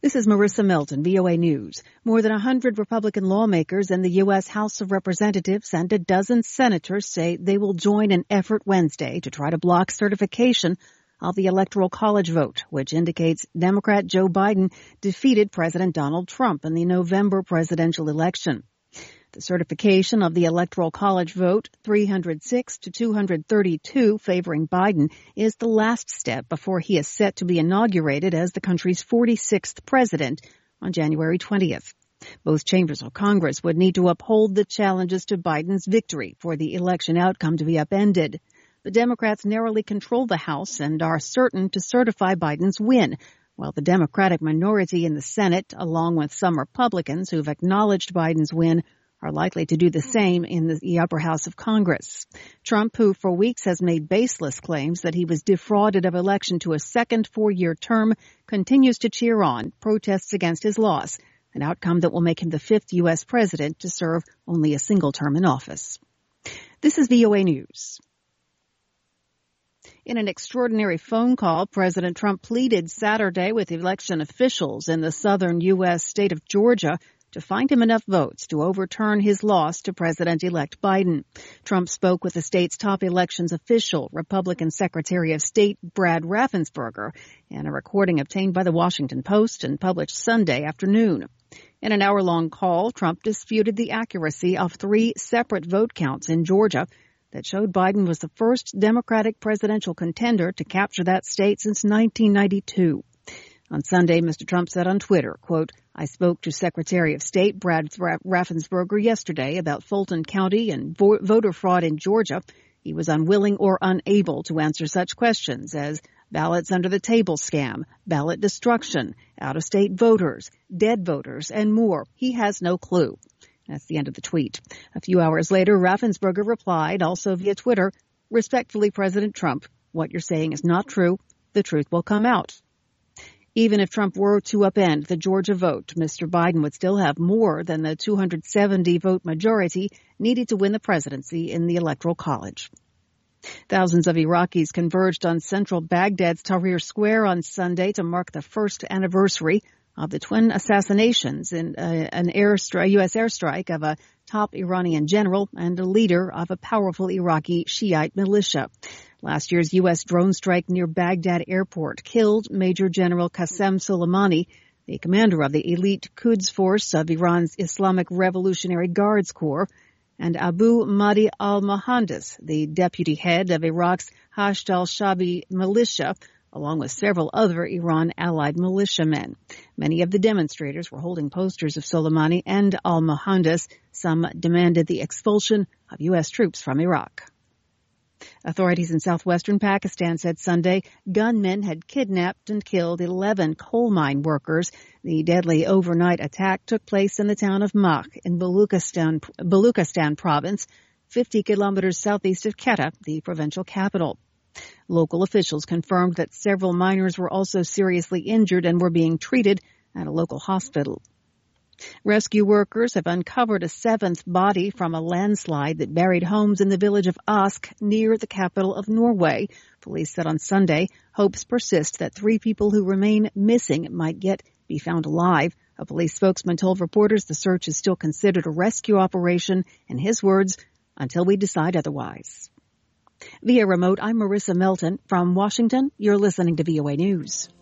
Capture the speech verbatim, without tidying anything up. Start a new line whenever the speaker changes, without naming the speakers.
This is Marissa Melton, V O A News. More than one hundred Republican lawmakers in the U S House of Representatives and a dozen senators say they will join an effort Wednesday to try to block certification of the Electoral College vote, which indicates Democrat Joe Biden defeated President Donald Trump in the November presidential election. The certification of the Electoral College vote, three hundred six to two hundred thirty-two favoring Biden, is the last step before he is set to be inaugurated as the country's forty-sixth president on January twentieth. Both chambers of Congress would need to uphold the challenges to Biden's victory for the election outcome to be upended. The Democrats narrowly control the House and are certain to certify Biden's win, while the Democratic minority in the Senate, along with some Republicans who've acknowledged Biden's win, are likely to do the same in the upper house of Congress. Trump, who for weeks has made baseless claims that he was defrauded of election to a second four-year term, continues to cheer on protests against his loss, an outcome that will make him the fifth U S president to serve only a single term in office. This is V O A News. In an extraordinary phone call, President Trump pleaded Saturday with election officials in the southern U S state of Georgia to find him enough votes to overturn his loss to President-elect Biden. Trump spoke with the state's top elections official, Republican Secretary of State Brad Raffensperger, in a recording obtained by the Washington Post and published Sunday afternoon. In an hour-long call, Trump disputed the accuracy of three separate vote counts in Georgia that showed Biden was the first Democratic presidential contender to capture that state since nineteen ninety-two. On Sunday, Mister Trump said on Twitter, quote, "I spoke to Secretary of State Brad Raffensperger yesterday about Fulton County and vo- voter fraud in Georgia. He was unwilling or unable to answer such questions as ballots under the table scam, ballot destruction, out-of-state voters, dead voters, and more. He has no clue." That's the end of the tweet. A few hours later, Raffensperger replied, also via Twitter, "Respectfully, President Trump, what you're saying is not true. The truth will come out." Even if Trump were to upend the Georgia vote, Mister Biden would still have more than the two hundred seventy vote majority needed to win the presidency in the Electoral College. Thousands of Iraqis converged on central Baghdad's Tahrir Square on Sunday to mark the first anniversary of the twin assassinations in uh, an airstri- U S airstrike of a top Iranian general and a leader of a powerful Iraqi Shiite militia. Last year's U S drone strike near Baghdad airport killed Major General Qasem Soleimani, the commander of the elite Quds force of Iran's Islamic Revolutionary Guards Corps, and Abu Mahdi al-Mohandes, the deputy head of Iraq's Hashd al-Shabi militia, along with several other Iran-allied militiamen. Many of the demonstrators were holding posters of Soleimani and al-Mohandes. Some demanded the expulsion of U S troops from Iraq. Authorities in southwestern Pakistan said Sunday gunmen had kidnapped and killed eleven coal mine workers. The deadly overnight attack took place in the town of Makh in Baluchistan, Baluchistan province, fifty kilometers southeast of Quetta, the provincial capital. Local officials confirmed that several miners were also seriously injured and were being treated at a local hospital. Rescue workers have uncovered a seventh body from a landslide that buried homes in the village of Ask near the capital of Norway. Police said on Sunday hopes persist that three people who remain missing might yet be found alive. A police spokesman told reporters the search is still considered a rescue operation, in his words, until we decide otherwise. Via remote, I'm Marissa Melton. From Washington, you're listening to V O A News.